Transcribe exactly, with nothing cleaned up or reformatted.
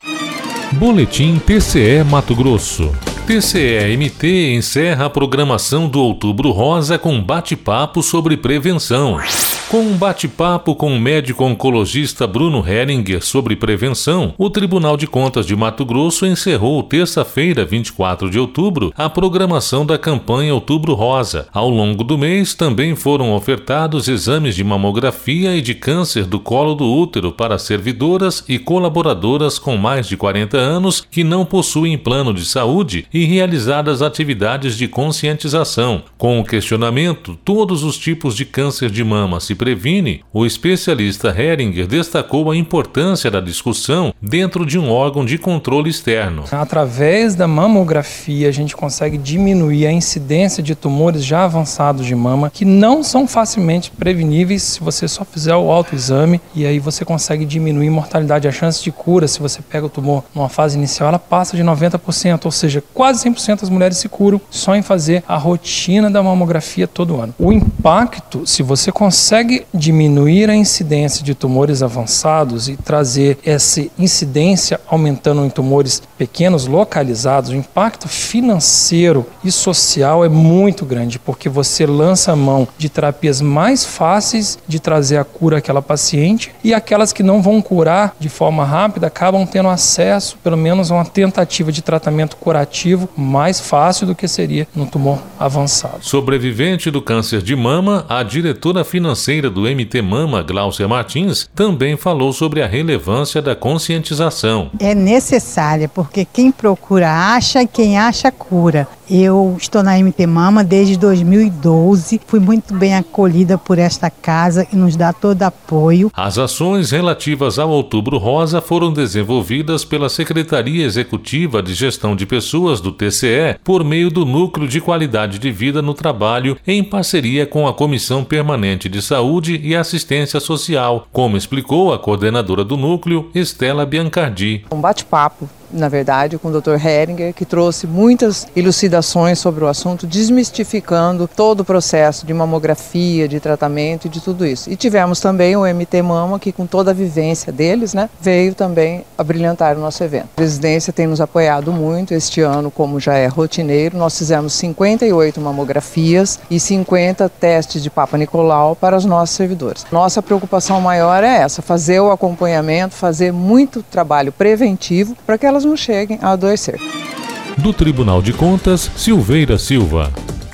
Boletim T C E Mato Grosso. T C E M T encerra a programação do Outubro Rosa com bate-papo sobre prevenção. Com um bate-papo com o médico oncologista Bruno Heringer sobre prevenção, o Tribunal de Contas de Mato Grosso encerrou terça-feira, vinte e quatro de outubro, a programação da campanha Outubro Rosa. Ao longo do mês, também foram ofertados exames de mamografia e de câncer do colo do útero para servidoras e colaboradoras com mais de quarenta anos que não possuem plano de saúde e realizadas atividades de conscientização. Com o questionamento, todos os tipos de câncer de mama se previne, o especialista Heringer destacou a importância da discussão dentro de um órgão de controle externo. Através da mamografia, a gente consegue diminuir a incidência de tumores já avançados de mama, que não são facilmente preveníveis se você só fizer o autoexame, e aí você consegue diminuir a mortalidade. A chance de cura, se você pega o tumor numa fase inicial, ela passa de noventa por cento, ou seja, quase cem por cento das mulheres se curam só em fazer a rotina da mamografia todo ano. O impacto, se você consegue diminuir a incidência de tumores avançados e trazer essa incidência aumentando em tumores pequenos localizados, o impacto financeiro e social é muito grande, porque você lança a mão de terapias mais fáceis de trazer a cura àquela paciente, e aquelas que não vão curar de forma rápida acabam tendo acesso, pelo menos, a uma tentativa de tratamento curativo mais fácil do que seria no tumor avançado. Sobrevivente do câncer de mama, a diretora financeira do M T Mama, Gláucia Martins, também falou sobre a relevância da conscientização. É necessária, porque quem procura acha e quem acha cura. Eu estou na M T Mama desde dois mil e doze, fui muito bem acolhida por esta casa e nos dá todo apoio. As ações relativas ao Outubro Rosa foram desenvolvidas pela Secretaria Executiva de Gestão de Pessoas do T C E por meio do Núcleo de Qualidade de Vida no Trabalho, em parceria com a Comissão Permanente de Saúde e Assistência Social, como explicou a coordenadora do núcleo, Estela Biancardi. Um bate-papo, na verdade, com o doutor Heringer, que trouxe muitas elucidações sobre o assunto, desmistificando todo o processo de mamografia, de tratamento e de tudo isso. E tivemos também o M T Mama, que com toda a vivência deles, né, veio também a brilhantar o nosso evento. A presidência tem nos apoiado muito este ano, como já é rotineiro. Nós fizemos cinquenta e oito mamografias e cinquenta testes de Papa Nicolau para os nossos servidores. Nossa preocupação maior é essa, fazer o acompanhamento, fazer muito trabalho preventivo para que elas não cheguem a adoecer. Do Tribunal de Contas, Silveira Silva.